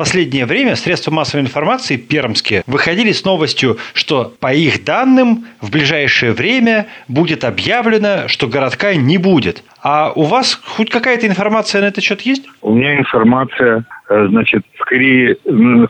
последнее время средства массовой информации пермские выходили с новостью, что по их данным в ближайшее время будет объявлено, что городка не будет. А у вас хоть какая-то информация на этот счет есть? У меня информация, скорее, на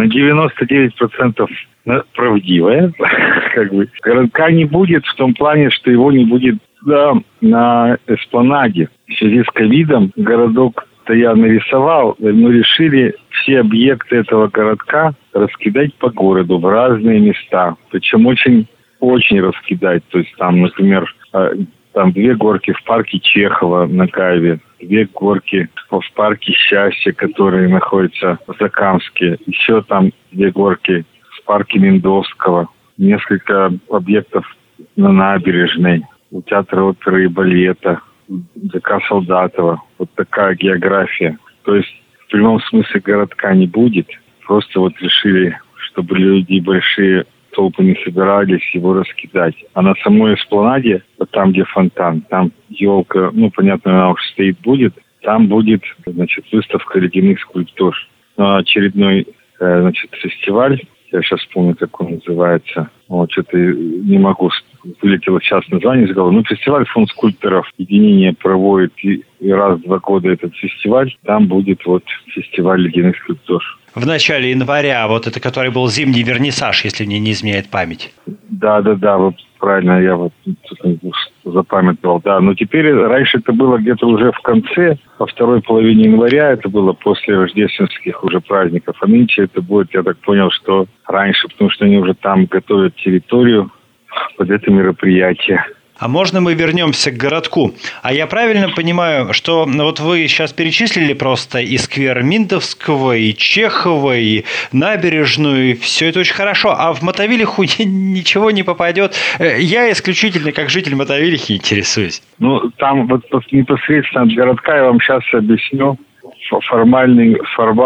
99% правдивая. Городка не будет в том плане, что его не будет на эспланаде. В связи с ковидом городок-то я нарисовал, мы решили все объекты этого городка раскидать по городу в разные места. Причем очень, очень раскидать. То есть там, например, там 2 горки в парке Чехова на Каеве, 2 горки в парке Счастья, которые находятся в Закамске, еще там 2 горки в парке Мендовского, несколько объектов на набережной, у театра оперы и балета, ДК Солдатова. Вот такая география. То есть в прямом смысле городка не будет. Просто вот решили, чтобы люди большие толпы не собирались, его раскидать. А на самой эспланаде, вот там, где фонтан, там елка, понятно, она уже стоит, будет. Там будет, выставка ледяных скульптур. Очередной, фестиваль. Я сейчас помню, как он называется. Что-то не могу, вылетело сейчас название из головы. Фестиваль «Фонд скульпторов» единение проводит и раз в 2 года этот фестиваль. Там будет фестиваль ледяных скульптур. В начале января, это который был зимний вернисаж, если мне не изменяет память. Да, вот правильно, я запамятовал, да. Но теперь, раньше это было где-то уже в конце, во второй половине января, это было после рождественских уже праздников. А нынче это будет, я так понял, что раньше, потому что они уже там готовят территорию под это мероприятие. А можно мы вернемся к городку? А я правильно понимаю, что вы сейчас перечислили просто и сквер Миндовского, и Чехова, и набережную, и все это очень хорошо. А в Мотовилиху ничего не попадет. Я исключительно как житель Мотовилихи интересуюсь. Там непосредственно от городка я вам сейчас объясню формальный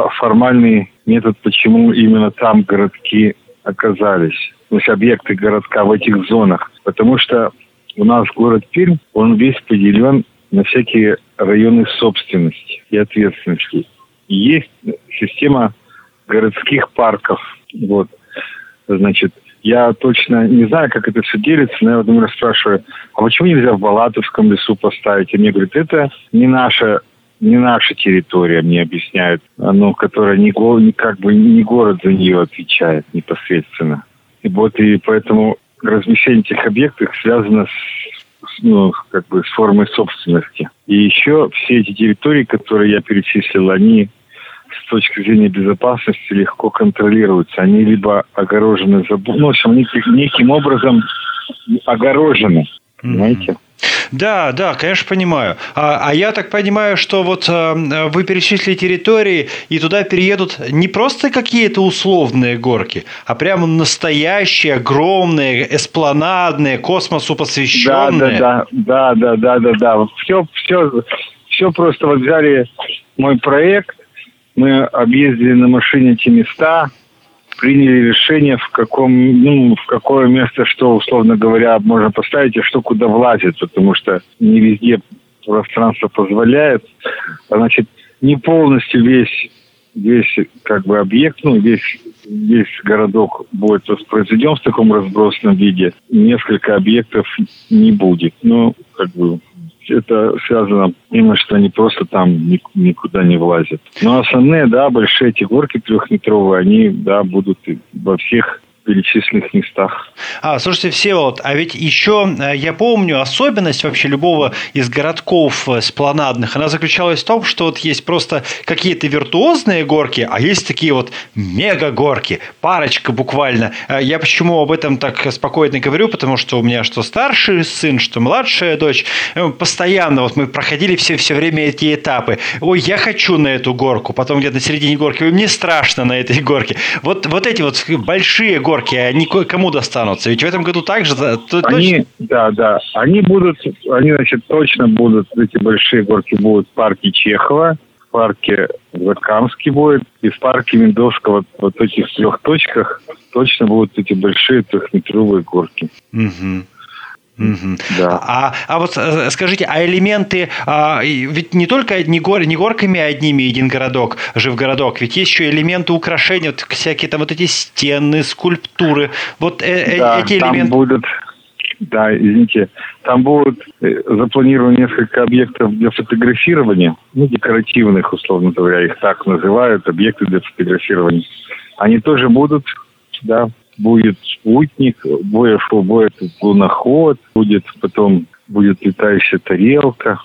метод, почему именно там городки оказались. То есть объекты городка в этих зонах. Потому что у нас город Пермь, он весь поделен на всякие районы собственности и ответственности. И есть система городских парков. Я точно не знаю, как это все делится, но я думаю, спрашиваю, а почему нельзя в Балатовском лесу поставить? И мне говорят, это не наша территория, мне объясняют, которая не город за нее отвечает непосредственно. И поэтому размещение этих объектов связано с формой собственности. И еще все эти территории, которые я перечислил, они с точки зрения безопасности легко контролируются. Они либо огорожены они неким образом огорожены. Понимаете? Да, конечно, понимаю. А я так понимаю, что вы перечислили территории, и туда переедут не просто какие-то условные горки, а прямо настоящие, огромные, эспланадные, космосу посвященные. Да. Все просто взяли мой проект, мы объездили на машине эти места, приняли решение, в какое место, что, условно говоря, можно поставить, и что куда влазит, потому что не везде пространство позволяет. Не полностью весь объект, весь городок будет воспроизведен в таком разбросанном виде. Несколько объектов не будет. Это связано именно, что они просто там никуда не влазят. Но основные, большие эти горки 3-метровые, они, будут во всех перечисленных местах. Слушайте, Всеволод, а ведь еще я помню особенность вообще любого из городков эспланадных, она заключалась в том, что есть просто какие-то виртуозные горки, а есть такие мега-горки, парочка буквально. Я почему об этом так спокойно говорю, потому что у меня что старший сын, что младшая дочь, постоянно мы проходили все время эти этапы. Ой, я хочу на эту горку, потом где-то на середине горки, ой, мне страшно на этой горке. Вот эти большие горки, они кому достанутся? Ведь в этом году также... Они точно будут, эти большие горки будут в парке Чехова, в парке Закамский будет, и в парке Мендовского, этих 3 точках точно будут эти большие 3-метровые горки. Угу. Да. А вот скажите, а элементы, ведь не только не горками одними един городок, жив городок, ведь есть еще элементы украшения, вот всякие там вот эти стены, скульптуры, вот эти элементы. Да, извините, там будут запланированы несколько объектов для фотографирования, декоративных, условно говоря, их так называют, объекты для фотографирования. Они тоже будут, да, будет спутник, будет луноход, будет летающая тарелка,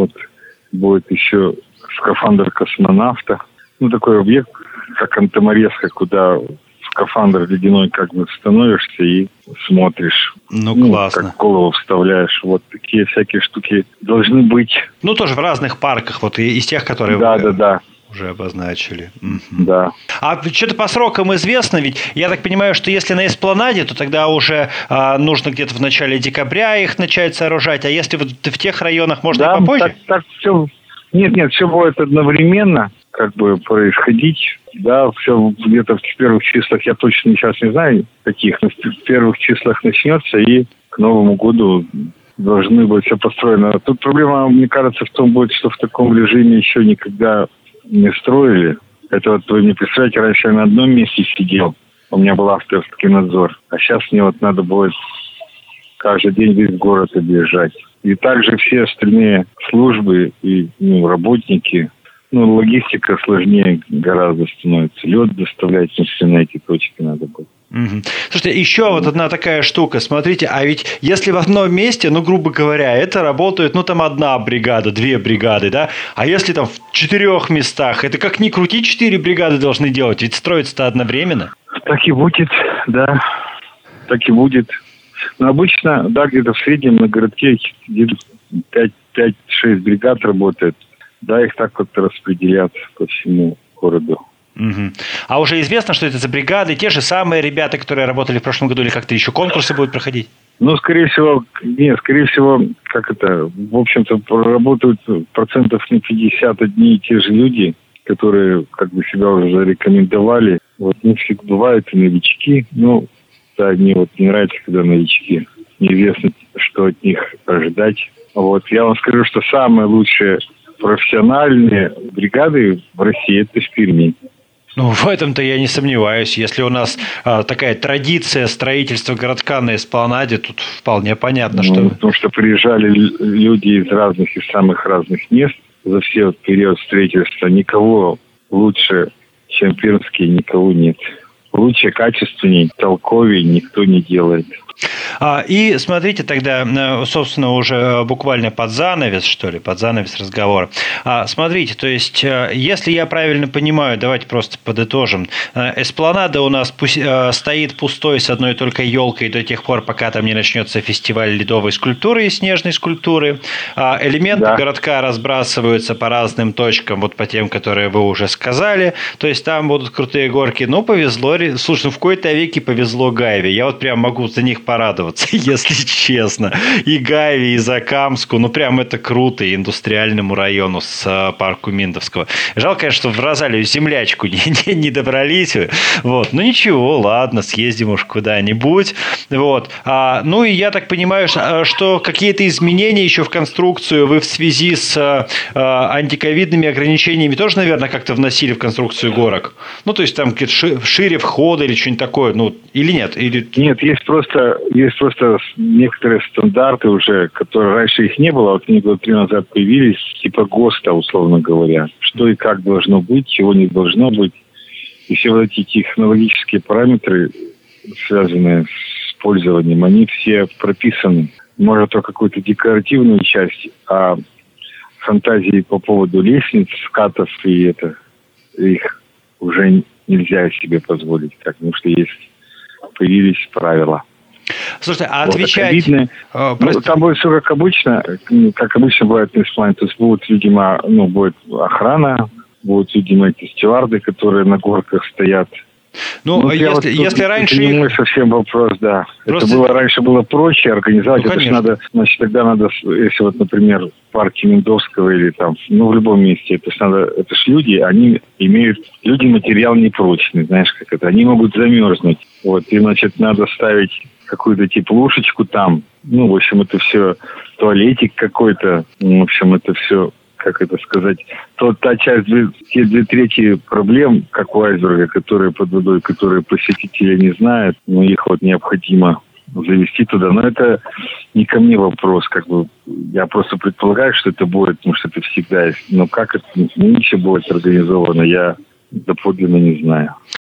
будет еще скафандр космонавта. Такой объект, как антоморезка, куда скафандр ледяной становишься и смотришь. Классно. Как голову вставляешь. Вот такие всякие штуки должны быть. Тоже в разных парках, из тех, которые Да. уже обозначили. Да. А что-то по срокам известно, ведь я так понимаю, что если на Эспланаде, то тогда уже нужно где-то в начале декабря их начать сооружать, а если вот в тех районах можно и попозже? Так все. Нет, все будет одновременно происходить. Да, все где-то в первых числах, я точно сейчас не знаю, каких, но в первых числах начнется, и к Новому году должны быть все построено. Тут проблема, мне кажется, в том будет, что в таком режиме еще никогда не строили. Это вы не представляете, раньше я на одном месте сидел, у меня был авторский надзор, а сейчас мне надо будет каждый день весь город объезжать. И также все остальные службы и работники, логистика сложнее гораздо становится. Лед доставлять на эти точки надо будет. Слушайте, еще одна такая штука. Смотрите, а ведь если в одном месте, грубо говоря, это работает, одна бригада, 2 бригады, да? А если там в 4 местах, это как ни крути, 4 бригады должны делать, ведь строится-то одновременно. Так и будет, да. Так и будет. Но обычно, да, где-то в среднем на городке 5-6 бригад работает. Да, их так распределят по всему городу. А уже известно, что это за бригады, те же самые ребята, которые работали в прошлом году, или как-то еще конкурсы будут проходить? Скорее всего, в общем-то, работают процентов на 50 одни и те же люди, которые себя уже зарекомендовали. Несколько бывают и новички, да, мне не нравится, когда новички. Неизвестно, что от них ожидать. Я вам скажу, что самые лучшие профессиональные бригады в России – это в Перми. В этом-то я не сомневаюсь. Если у нас такая традиция строительства городка на Эспланаде, тут вполне понятно, что... Потому что приезжали люди из самых разных мест за все период строительства. Никого лучше, чем пермские, никого нет. Лучше, качественней, толковей никто не делает. И смотрите тогда, собственно, уже буквально под занавес разговора. Смотрите, то есть, если я правильно понимаю, давайте просто подытожим. Эспланада у нас стоит пустой с одной только елкой до тех пор, пока там не начнется фестиваль ледовой скульптуры и снежной скульптуры. Элементы городка разбрасываются по разным точкам, по тем, которые вы уже сказали. То есть, там будут крутые горки. Повезло. Слушай, в кои-то веки повезло Гаеве. Я прям могу за них порадоваться, если честно. И Гаеве, и Закамску. Прям это круто. И индустриальному району с парку Миндовского. Жалко, конечно, что в Розалию землячку не добрались. Ничего, ладно, съездим уж куда-нибудь. И я так понимаю, что какие-то изменения еще в конструкцию вы в связи с антиковидными ограничениями тоже, наверное, как-то вносили в конструкцию горок? То есть, там шире входа или что-нибудь такое, или нет? Нет, есть просто некоторые стандарты уже, которые раньше их не было, они года 3 назад появились, типа ГОСТа, условно говоря. Что и как должно быть, чего не должно быть. И все эти технологические параметры, связанные с пользованием, они все прописаны. Может, только какую-то декоративную часть, а фантазии по поводу лестниц, скатов и их уже нельзя себе позволить, потому что появились правила. Слушайте, а отвечать... там будет все как обычно бывает на Эспланете. То есть будут, видимо, будет охрана, будут, видимо, эти стюарды, которые на горках стоят, Ну, если раньше... Это не мой совсем вопрос, да. Просто... Раньше было проще организовать. Это надо, значит, тогда надо, если вот, например, в парке Мендовского или там, в любом месте, это ж люди, они имеют... Люди материал непрочный, знаешь, как это. Они могут замерзнуть. Вот, и, значит, надо ставить какую-то теплушечку там. В общем, это все туалетик какой-то. В общем, это все... как это сказать, та часть, те 2/3 проблем, как у айсберга, которые под водой, которые посетители не знают, но их вот необходимо завести туда. Но это не ко мне вопрос, я просто предполагаю, что это будет, потому что это всегда есть. Но как это нынче будет организовано, я доподлинно не знаю.